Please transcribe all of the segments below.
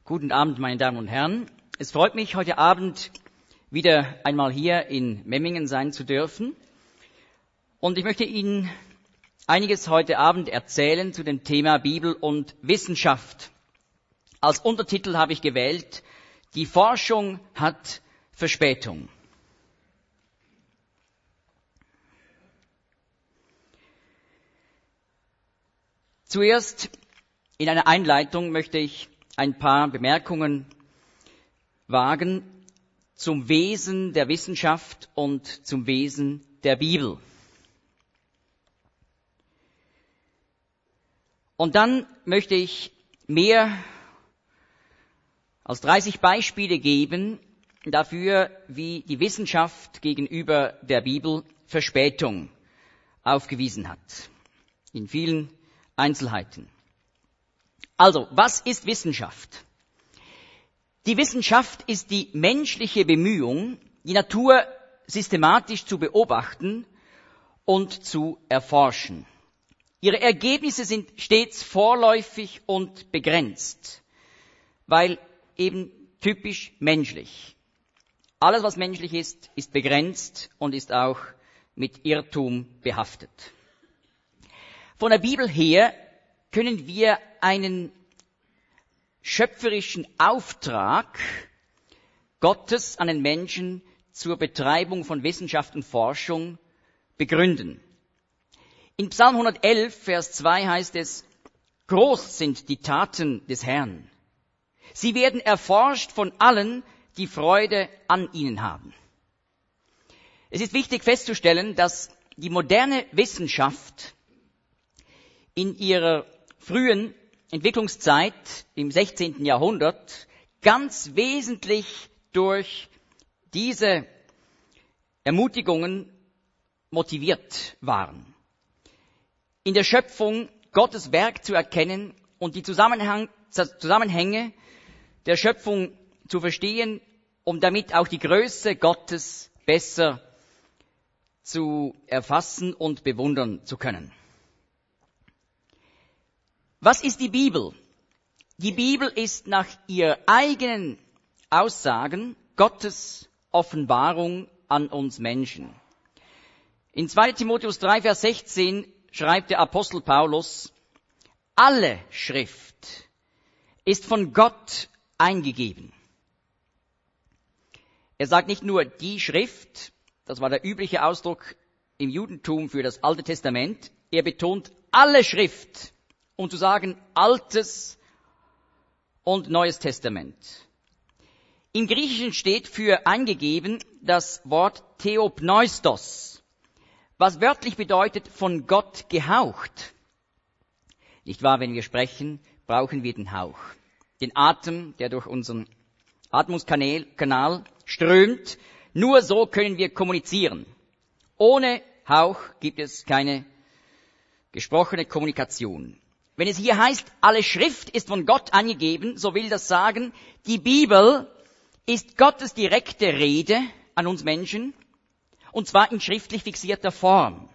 Guten Abend, meine Damen und Herren. Es freut mich, heute Abend wieder einmal hier in Memmingen sein zu dürfen. Und ich möchte Ihnen einiges heute Abend erzählen zu dem Thema Bibel und Wissenschaft. Als Untertitel habe ich gewählt: Die Forschung hat Verspätung. Zuerst in einer Einleitung möchte ich ein paar Bemerkungen wagen zum Wesen der Wissenschaft und zum Wesen der Bibel. Und dann möchte ich mehr als 30 Beispiele geben dafür, wie die Wissenschaft gegenüber der Bibel Verspätung aufgewiesen hat. In vielen Einzelheiten. Also, was ist Wissenschaft? Die Wissenschaft ist die menschliche Bemühung, die Natur systematisch zu beobachten und zu erforschen. Ihre Ergebnisse sind stets vorläufig und begrenzt, weil eben typisch menschlich. Alles, was menschlich ist, ist begrenzt und ist auch mit Irrtum behaftet. Von der Bibel her können wir einen schöpferischen Auftrag Gottes an den Menschen zur Betreibung von Wissenschaft und Forschung begründen. In Psalm 111, Vers 2 heißt es: Groß sind die Taten des Herrn. Sie werden erforscht von allen, die Freude an ihnen haben. Es ist wichtig festzustellen, dass die moderne Wissenschaft in ihrer frühen Entwicklungszeit im 16. Jahrhundert ganz wesentlich durch diese Ermutigungen motiviert waren. In der Schöpfung Gottes Werk zu erkennen und die Zusammenhänge der Schöpfung zu verstehen, um damit auch die Größe Gottes besser zu erfassen und bewundern zu können. Was ist die Bibel? Die Bibel ist nach ihren eigenen Aussagen Gottes Offenbarung an uns Menschen. In 2. Timotheus 3, Vers 16 schreibt der Apostel Paulus: Alle Schrift ist von Gott eingegeben. Er sagt nicht nur die Schrift, das war der übliche Ausdruck im Judentum für das Alte Testament, er betont alle Schrift, um zu sagen Altes und Neues Testament. Im Griechischen steht für eingegeben das Wort Theopneustos, was wörtlich bedeutet von Gott gehaucht. Nicht wahr, wenn wir sprechen, brauchen wir den Hauch. Den Atem, der durch unseren Atmungskanal strömt. Nur so können wir kommunizieren. Ohne Hauch gibt es keine gesprochene Kommunikation. Wenn es hier heißt, alle Schrift ist von Gott angegeben, so will das sagen, die Bibel ist Gottes direkte Rede an uns Menschen, und zwar in schriftlich fixierter Form.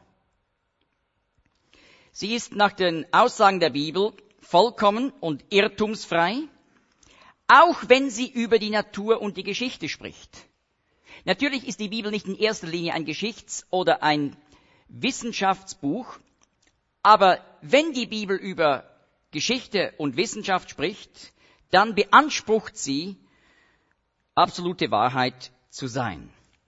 Sie ist nach den Aussagen der Bibel vollkommen und irrtumsfrei, auch wenn sie über die Natur und die Geschichte spricht. Natürlich ist die Bibel nicht in erster Linie ein Geschichts- oder ein Wissenschaftsbuch, aber wenn die Bibel über Geschichte und Wissenschaft spricht, dann beansprucht sie, absolute Wahrheit zu sein.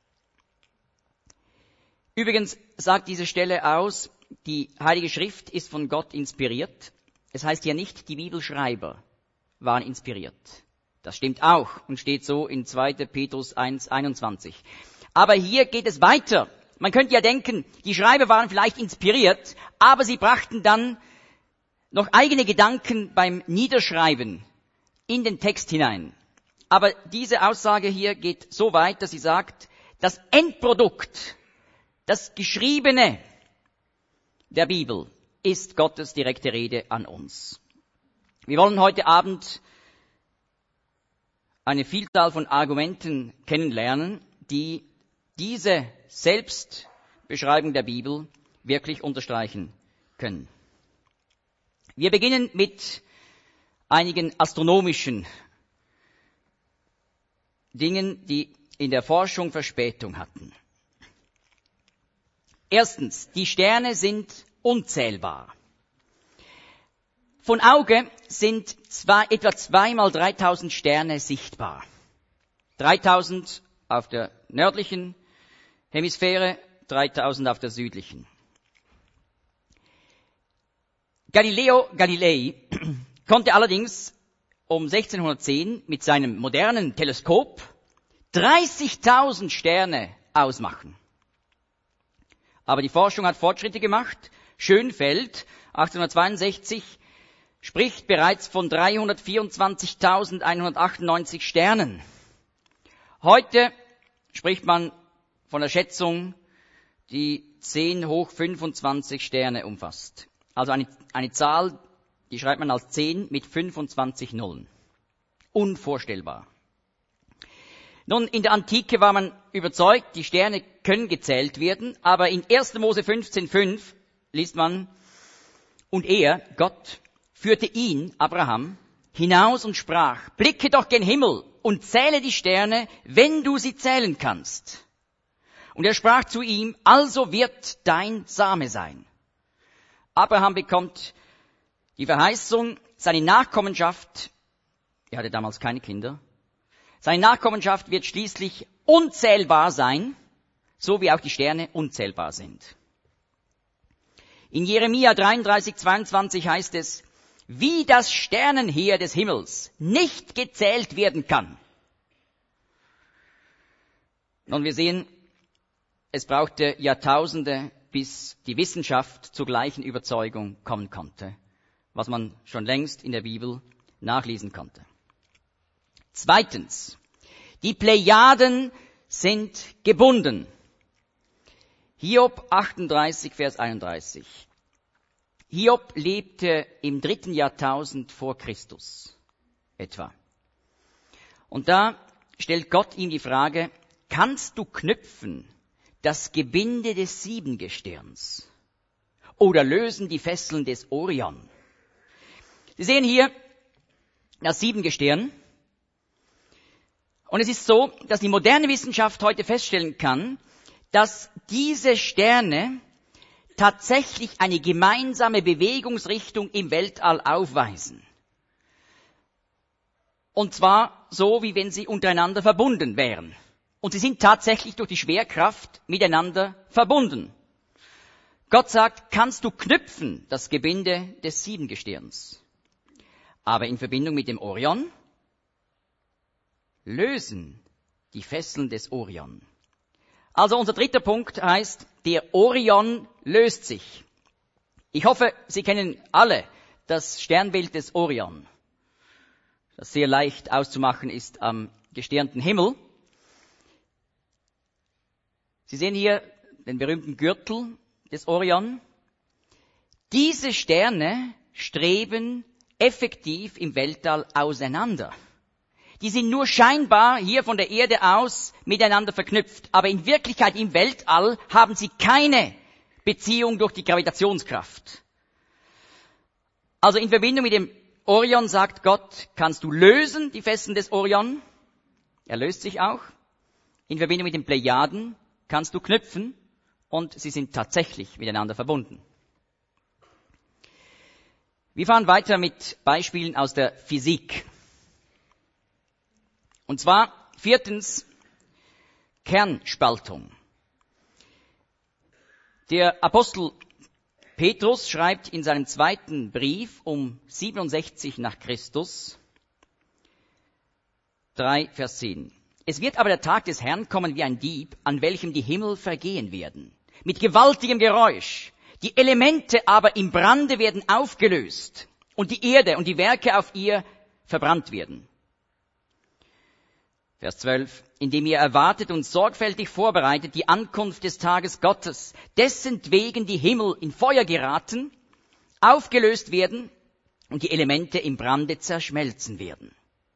Übrigens sagt diese Stelle aus, die Heilige Schrift ist von Gott inspiriert. Es heißt ja nicht, die Bibelschreiber waren inspiriert. Das stimmt auch und steht so in 2. Petrus 1, 21. Aber hier geht es weiter. Man könnte ja denken, die Schreiber waren vielleicht inspiriert, aber sie brachten dann noch eigene Gedanken beim Niederschreiben in den Text hinein. Aber diese Aussage hier geht so weit, dass sie sagt, das Endprodukt, das Geschriebene der Bibel ist Gottes direkte Rede an uns. Wir wollen heute Abend eine Vielzahl von Argumenten kennenlernen, die diese Selbstbeschreibung der Bibel wirklich unterstreichen können. Wir beginnen mit einigen astronomischen Dingen, die in der Forschung Verspätung hatten. Erstens, die Sterne sind unzählbar. Von Auge sind etwa 2 mal 3000 Sterne sichtbar. 3000 auf der nördlichen Hemisphäre, 3000 auf der südlichen. Galileo Galilei konnte allerdings um 1610 mit seinem modernen Teleskop 30.000 Sterne ausmachen. Aber die Forschung hat Fortschritte gemacht. Schönfeld, 1862, spricht bereits von 324.198 Sternen. Heute spricht man von der Schätzung, die 10 hoch 25 Sterne umfasst. Also eine Zahl, die schreibt man als 10 mit 25 Nullen. Unvorstellbar. Nun, in der Antike war man überzeugt, die Sterne können gezählt werden, aber in 1. Mose 15,5 liest man, und er, Gott, führte ihn, Abraham, hinaus und sprach, blicke doch gen Himmel und zähle die Sterne, wenn du sie zählen kannst. Und er sprach zu ihm, also wird dein Same sein. Abraham bekommt die Verheißung, seine Nachkommenschaft, er hatte damals keine Kinder, seine Nachkommenschaft wird schließlich unzählbar sein, so wie auch die Sterne unzählbar sind. In Jeremia 33,22 heißt es, wie das Sternenheer des Himmels nicht gezählt werden kann. Nun, wir sehen, es brauchte Jahrtausende, bis die Wissenschaft zur gleichen Überzeugung kommen konnte, was man schon längst in der Bibel nachlesen konnte. Zweitens, die Plejaden sind gebunden. Hiob 38, Vers 31. Hiob lebte im 3. Jahrtausend vor Christus etwa. Und da stellt Gott ihm die Frage, kannst du knüpfen das Gebinde des Siebengestirns oder lösen die Fesseln des Orion? Sie sehen hier das Siebengestirn. Und es ist so, dass die moderne Wissenschaft heute feststellen kann, dass diese Sterne tatsächlich eine gemeinsame Bewegungsrichtung im Weltall aufweisen. Und zwar so, wie wenn sie untereinander verbunden wären. Und sie sind tatsächlich durch die Schwerkraft miteinander verbunden. Gott sagt, kannst du knüpfen das Gebinde des Siebengestirns. Aber in Verbindung mit dem Orion lösen die Fesseln des Orion. Also unser dritter Punkt heißt, der Orion löst sich. Ich hoffe, Sie kennen alle das Sternbild des Orion, das sehr leicht auszumachen ist am gestirnten Himmel. Sie sehen hier den berühmten Gürtel des Orion. Diese Sterne streben effektiv im Weltall auseinander. Die sind nur scheinbar hier von der Erde aus miteinander verknüpft. Aber in Wirklichkeit im Weltall haben sie keine Beziehung durch die Gravitationskraft. Also in Verbindung mit dem Orion sagt Gott, kannst du lösen die Fesseln des Orion? Er löst sich auch. In Verbindung mit den Plejaden kannst du knüpfen und sie sind tatsächlich miteinander verbunden. Wir fahren weiter mit Beispielen aus der Physik. Und zwar viertens Kernspaltung. Der Apostel Petrus schreibt in seinem zweiten Brief um 67 nach Christus 3, Vers 10. Es wird aber der Tag des Herrn kommen wie ein Dieb, an welchem die Himmel vergehen werden, mit gewaltigem Geräusch. Die Elemente aber im Brande werden aufgelöst und die Erde und die Werke auf ihr verbrannt werden. Vers 12. Indem ihr erwartet und sorgfältig vorbereitet die Ankunft des Tages Gottes, dessentwegen die Himmel in Feuer geraten, aufgelöst werden und die Elemente im Brande zerschmelzen werden.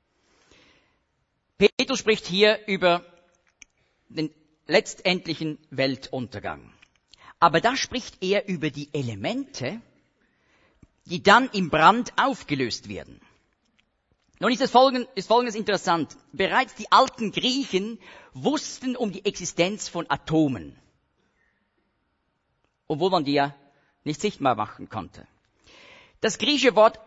Petrus spricht hier über den letztendlichen Weltuntergang. Aber da spricht er über die Elemente, die dann im Brand aufgelöst werden. Nun ist Folgendes interessant. Bereits die alten Griechen wussten um die Existenz von Atomen, obwohl man die ja nicht sichtbar machen konnte. Das griechische Wort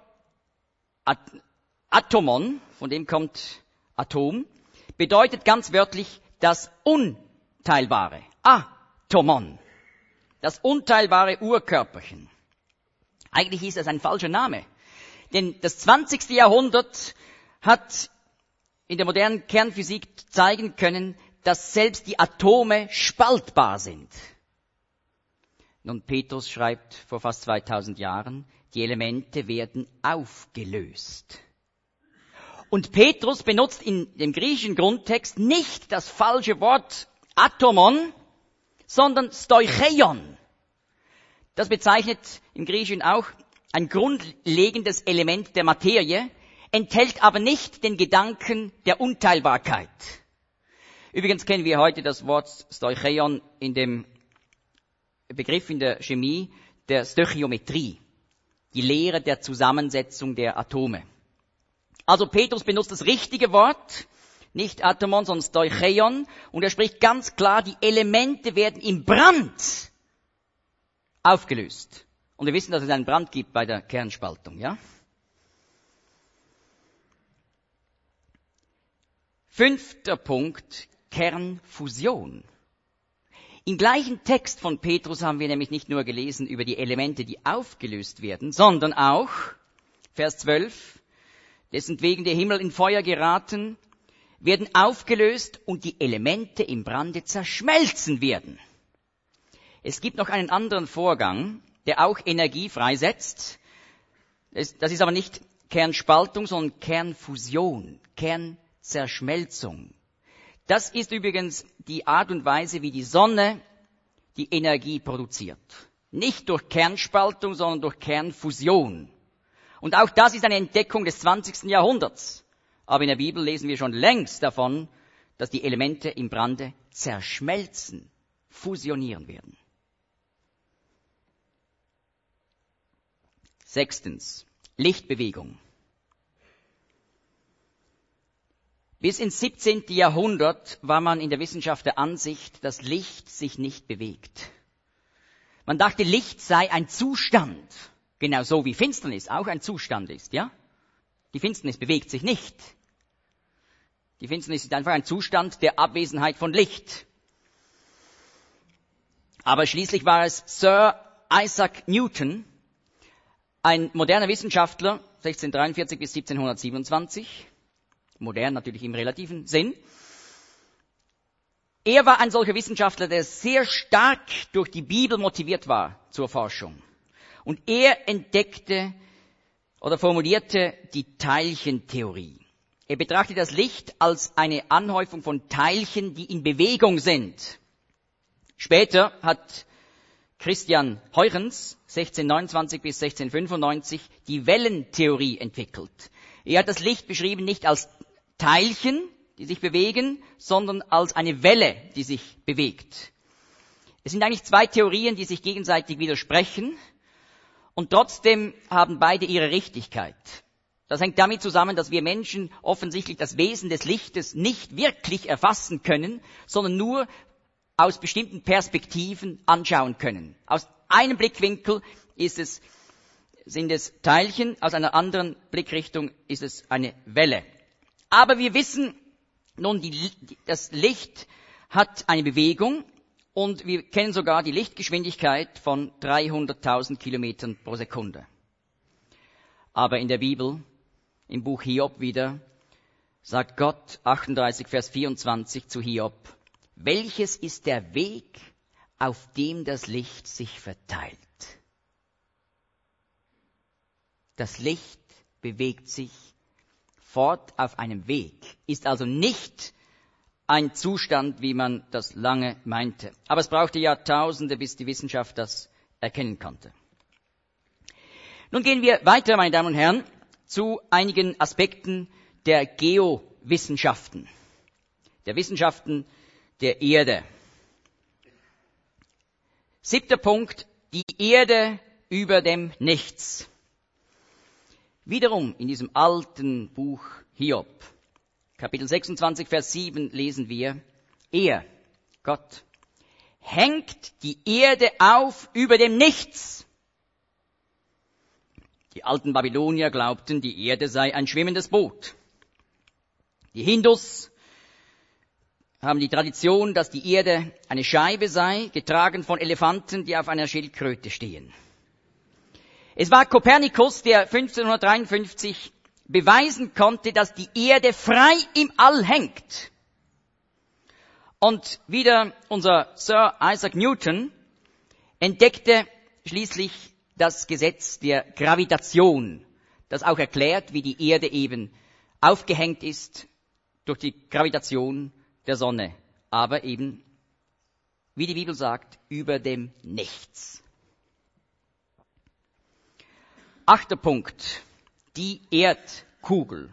Atomon, von dem kommt Atom, bedeutet ganz wörtlich das Unteilbare. Atomon, das unteilbare Urkörperchen. Eigentlich ist das ein falscher Name, denn das 20. Jahrhundert hat in der modernen Kernphysik zeigen können, dass selbst die Atome spaltbar sind. Nun, Petrus schreibt vor fast 2000 Jahren, die Elemente werden aufgelöst. Und Petrus benutzt in dem griechischen Grundtext nicht das falsche Wort Atomon, sondern Stoicheion. Das bezeichnet im Griechischen auch ein grundlegendes Element der Materie, enthält aber nicht den Gedanken der Unteilbarkeit. Übrigens kennen wir heute das Wort Stoicheion in dem Begriff in der Chemie der Stöchiometrie, die Lehre der Zusammensetzung der Atome. Also Petrus benutzt das richtige Wort, nicht Atomon, sondern Stoicheion, und er spricht ganz klar, die Elemente werden im Brand aufgelöst. Und wir wissen, dass es einen Brand gibt bei der Kernspaltung, ja? 5. Punkt, Kernfusion. Im gleichen Text von Petrus haben wir nämlich nicht nur gelesen über die Elemente, die aufgelöst werden, sondern auch, Vers 12, dessentwegen der Himmel in Feuer geraten, werden aufgelöst und die Elemente im Brande zerschmelzen werden. Es gibt noch einen anderen Vorgang, der auch Energie freisetzt. Das ist aber nicht Kernspaltung, sondern Kernfusion, Kernzerschmelzung. Das ist übrigens die Art und Weise, wie die Sonne die Energie produziert. Nicht durch Kernspaltung, sondern durch Kernfusion. Und auch das ist eine Entdeckung des 20. Jahrhunderts. Aber in der Bibel lesen wir schon längst davon, dass die Elemente im Brande zerschmelzen, fusionieren werden. 6. Lichtbewegung. Bis ins 17. Jahrhundert war man in der Wissenschaft der Ansicht, dass Licht sich nicht bewegt. Man dachte, Licht sei ein Zustand, genauso wie Finsternis auch ein Zustand ist, ja? Die Finsternis bewegt sich nicht. Die Finsternis ist einfach ein Zustand der Abwesenheit von Licht. Aber schließlich war es Sir Isaac Newton, ein moderner Wissenschaftler, 1643 bis 1727, modern natürlich im relativen Sinn. Er war ein solcher Wissenschaftler, der sehr stark durch die Bibel motiviert war zur Forschung. Und er entdeckte oder formulierte die Teilchentheorie. Er betrachtet das Licht als eine Anhäufung von Teilchen, die in Bewegung sind. Später hat Christian Huygens, 1629 bis 1695, die Wellentheorie entwickelt. Er hat das Licht beschrieben nicht als Teilchen, die sich bewegen, sondern als eine Welle, die sich bewegt. Es sind eigentlich zwei Theorien, die sich gegenseitig widersprechen, und trotzdem haben beide ihre Richtigkeit. Das hängt damit zusammen, dass wir Menschen offensichtlich das Wesen des Lichtes nicht wirklich erfassen können, sondern nur aus bestimmten Perspektiven anschauen können. Aus einem Blickwinkel sind es Teilchen, aus einer anderen Blickrichtung ist es eine Welle. Aber wir wissen nun, das Licht hat eine Bewegung und wir kennen sogar die Lichtgeschwindigkeit von 300.000 Kilometern pro Sekunde. Aber in der Bibel, im Buch Hiob wieder, sagt Gott, 38 Vers 24 zu Hiob, welches ist der Weg, auf dem das Licht sich verteilt? Das Licht bewegt sich fort auf einem Weg, ist also nicht ein Zustand, wie man das lange meinte. Aber es brauchte Jahrtausende, bis die Wissenschaft das erkennen konnte. Nun gehen wir weiter, meine Damen und Herren, zu einigen Aspekten der Geowissenschaften, der Wissenschaften der Erde. 7. Punkt, die Erde über dem Nichts. Wiederum in diesem alten Buch Hiob. Kapitel 26, Vers 7 lesen wir, er, Gott, hängt die Erde auf über dem Nichts. Die alten Babylonier glaubten, die Erde sei ein schwimmendes Boot. Die Hindus haben die Tradition, dass die Erde eine Scheibe sei, getragen von Elefanten, die auf einer Schildkröte stehen. Es war Kopernikus, der 1553 beweisen konnte, dass die Erde frei im All hängt. Und wieder unser Sir Isaac Newton entdeckte schließlich das Gesetz der Gravitation, das auch erklärt, wie die Erde eben aufgehängt ist durch die Gravitation der Sonne, aber eben, wie die Bibel sagt, über dem Nichts. 8. Punkt, die Erdkugel.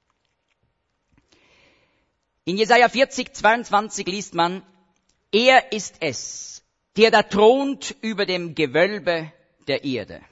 In Jesaja 40, 22 liest man, er ist es, der da thront über dem Gewölbe der Erde.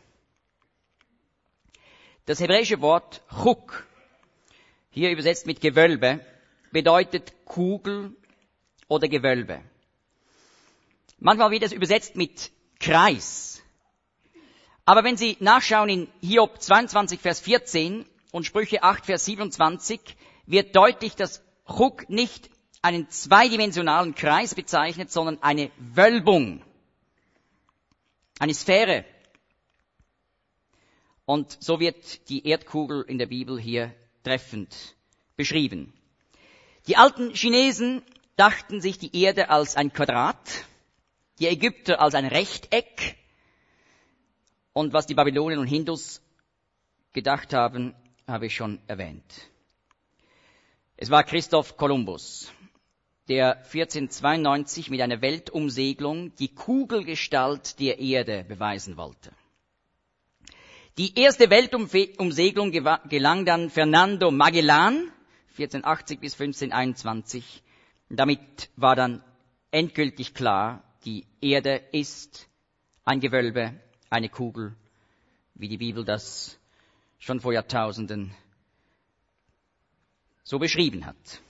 Das hebräische Wort Chuk, hier übersetzt mit Gewölbe, bedeutet Kugel oder Gewölbe. Manchmal wird es übersetzt mit Kreis. Aber wenn Sie nachschauen in Hiob 22, Vers 14 und Sprüche 8, Vers 27, wird deutlich, dass Chuk nicht einen zweidimensionalen Kreis bezeichnet, sondern eine Wölbung, eine Sphäre. Und so wird die Erdkugel in der Bibel hier treffend beschrieben. Die alten Chinesen dachten sich die Erde als ein Quadrat, die Ägypter als ein Rechteck und was die Babylonier und Hindus gedacht haben, habe ich schon erwähnt. Es war Christoph Kolumbus, der 1492 mit einer Weltumsegelung die Kugelgestalt der Erde beweisen wollte. Die erste Weltumsegelung gelang dann Fernando Magellan, 1480 bis 1521. Damit war dann endgültig klar, die Erde ist ein Gewölbe, eine Kugel, wie die Bibel das schon vor Jahrtausenden so beschrieben hat.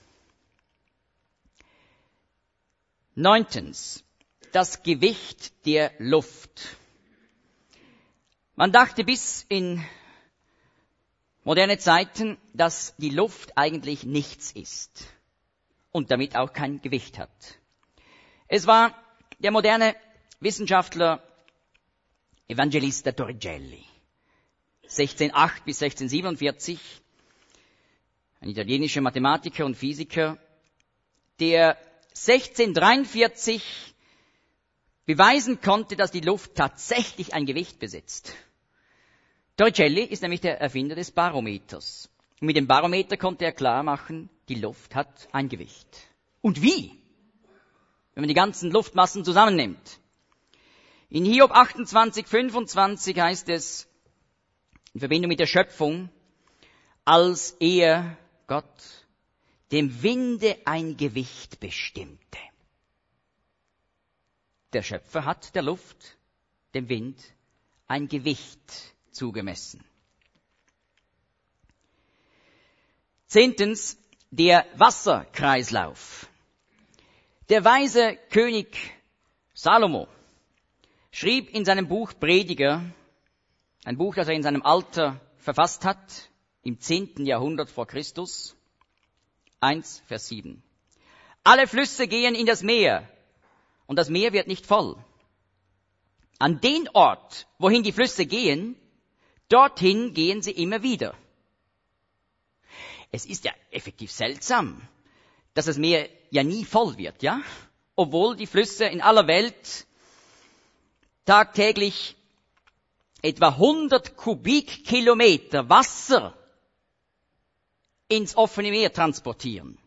9. Das Gewicht der Luft. Man dachte bis in moderne Zeiten, dass die Luft eigentlich nichts ist und damit auch kein Gewicht hat. Es war der moderne Wissenschaftler Evangelista Torricelli, 1608 bis 1647, ein italienischer Mathematiker und Physiker, der 1643 beweisen konnte, dass die Luft tatsächlich ein Gewicht besitzt. Torricelli ist nämlich der Erfinder des Barometers. Und mit dem Barometer konnte er klar machen, die Luft hat ein Gewicht. Und wie? Wenn man die ganzen Luftmassen zusammennimmt. In Hiob 28, 25 heißt es, in Verbindung mit der Schöpfung, als er, Gott, dem Winde ein Gewicht bestimmte. Der Schöpfer hat der Luft, dem Wind, ein Gewicht zugemessen. 10. Der Wasserkreislauf. Der weise König Salomo schrieb in seinem Buch Prediger, ein Buch, das er in seinem Alter verfasst hat, im 10. Jahrhundert vor Christus, 1, Vers 7. Alle Flüsse gehen in das Meer, und das Meer wird nicht voll. An den Ort, wohin die Flüsse gehen, dorthin gehen sie immer wieder. Es ist ja effektiv seltsam, dass das Meer ja nie voll wird, ja? Obwohl die Flüsse in aller Welt tagtäglich etwa 100 Kubikkilometer Wasser ins offene Meer transportieren.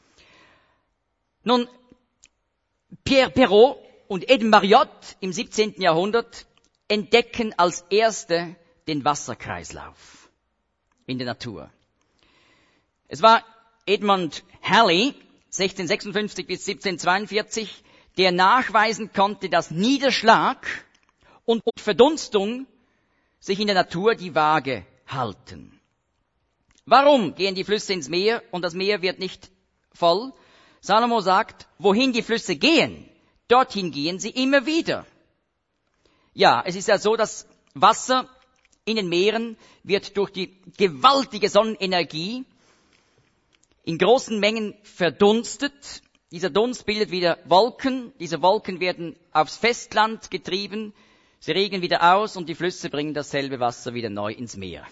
Nun, Pierre Perrault und Edmond Mariotte im 17. Jahrhundert entdecken als erste den Wasserkreislauf in der Natur. Es war Edmund Halley, 1656 bis 1742, der nachweisen konnte, dass Niederschlag und Verdunstung sich in der Natur die Waage halten. Warum gehen die Flüsse ins Meer und das Meer wird nicht voll? Salomo sagt, wohin die Flüsse gehen, dorthin gehen sie immer wieder. Ja, es ist ja so, dass Wasser in den Meeren wird durch die gewaltige Sonnenenergie in großen Mengen verdunstet. Dieser Dunst bildet wieder Wolken. Diese Wolken werden aufs Festland getrieben. Sie regnen wieder aus und die Flüsse bringen dasselbe Wasser wieder neu ins Meer.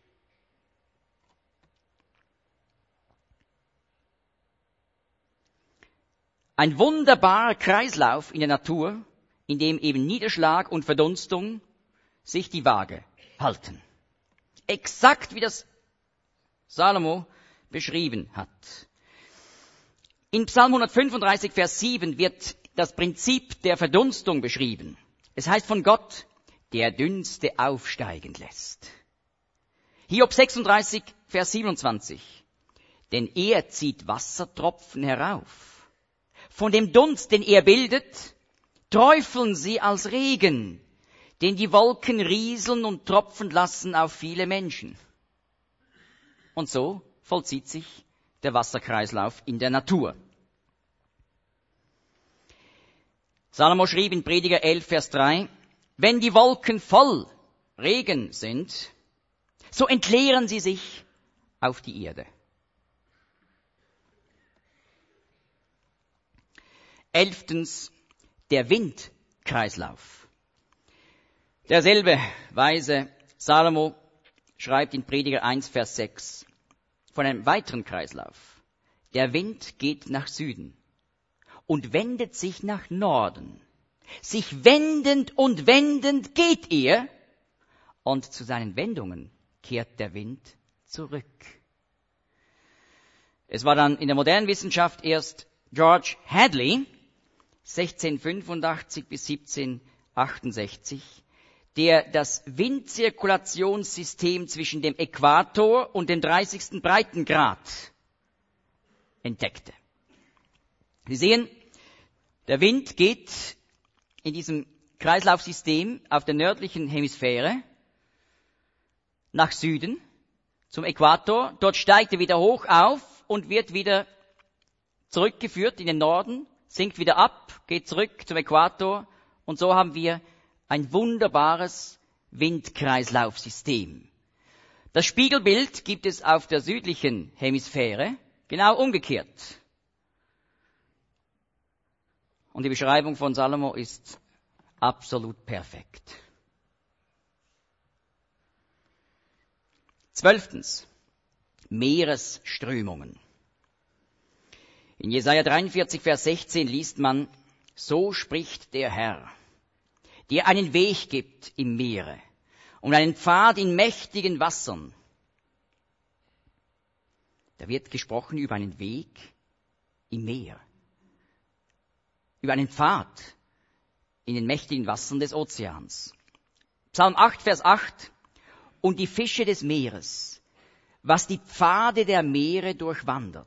Ein wunderbarer Kreislauf in der Natur, in dem eben Niederschlag und Verdunstung sich die Waage halten. Exakt wie das Salomo beschrieben hat. In Psalm 135, Vers 7 wird das Prinzip der Verdunstung beschrieben. Es heißt von Gott, der Dünste aufsteigen lässt. Hiob 36, Vers 27. Denn er zieht Wassertropfen herauf. Von dem Dunst, den er bildet, träufeln sie als Regen, den die Wolken rieseln und tropfen lassen auf viele Menschen. Und so vollzieht sich der Wasserkreislauf in der Natur. Salomo schrieb in Prediger 11, Vers 3, wenn die Wolken voll Regen sind, so entleeren sie sich auf die Erde. 11. Der Windkreislauf. Derselbe weise Salomo schreibt in Prediger 1, Vers 6 von einem weiteren Kreislauf. Der Wind geht nach Süden und wendet sich nach Norden. Sich wendend und wendend geht er und zu seinen Wendungen kehrt der Wind zurück. Es war dann in der modernen Wissenschaft erst George Hadley, 1685 bis 1768, der das Windzirkulationssystem zwischen dem Äquator und dem 30. Breitengrad entdeckte. Sie sehen, der Wind geht in diesem Kreislaufsystem auf der nördlichen Hemisphäre nach Süden zum Äquator. Dort steigt er wieder hoch auf und wird wieder zurückgeführt in den Norden, sinkt wieder ab, geht zurück zum Äquator und so haben wir ein wunderbares Windkreislaufsystem. Das Spiegelbild gibt es auf der südlichen Hemisphäre, genau umgekehrt. Und die Beschreibung von Salomo ist absolut perfekt. 12. Meeresströmungen. In Jesaja 43, Vers 16 liest man, so spricht der Herr, der einen Weg gibt im Meere und einen Pfad in mächtigen Wassern. Da wird gesprochen über einen Weg im Meer, über einen Pfad in den mächtigen Wassern des Ozeans. Psalm 8, Vers 8, und die Fische des Meeres, was die Pfade der Meere durchwandert.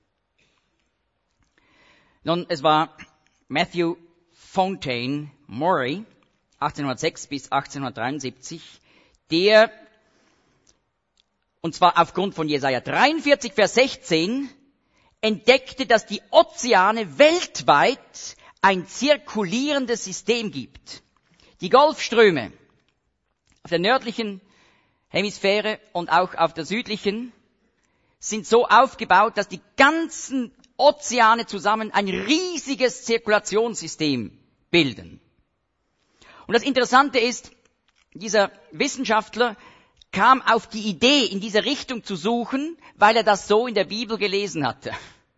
Nun, es war Matthew Fontaine Maury, 1806 bis 1873, der, und zwar aufgrund von Jesaja 43, Vers 16, entdeckte, dass die Ozeane weltweit ein zirkulierendes System gibt. Die Golfströme auf der nördlichen Hemisphäre und auch auf der südlichen sind so aufgebaut, dass die ganzen Ozeane zusammen ein riesiges Zirkulationssystem bilden. Und das Interessante ist, dieser Wissenschaftler kam auf die Idee, in diese Richtung zu suchen, weil er das so in der Bibel gelesen hatte.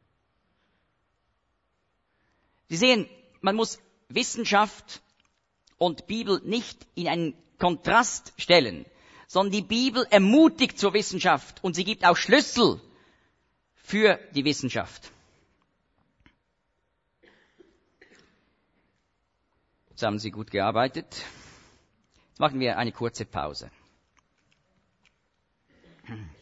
Sie sehen, man muss Wissenschaft und Bibel nicht in einen Kontrast stellen, sondern die Bibel ermutigt zur Wissenschaft und sie gibt auch Schlüssel für die Wissenschaft. Jetzt haben Sie gut gearbeitet. Jetzt machen wir eine kurze Pause.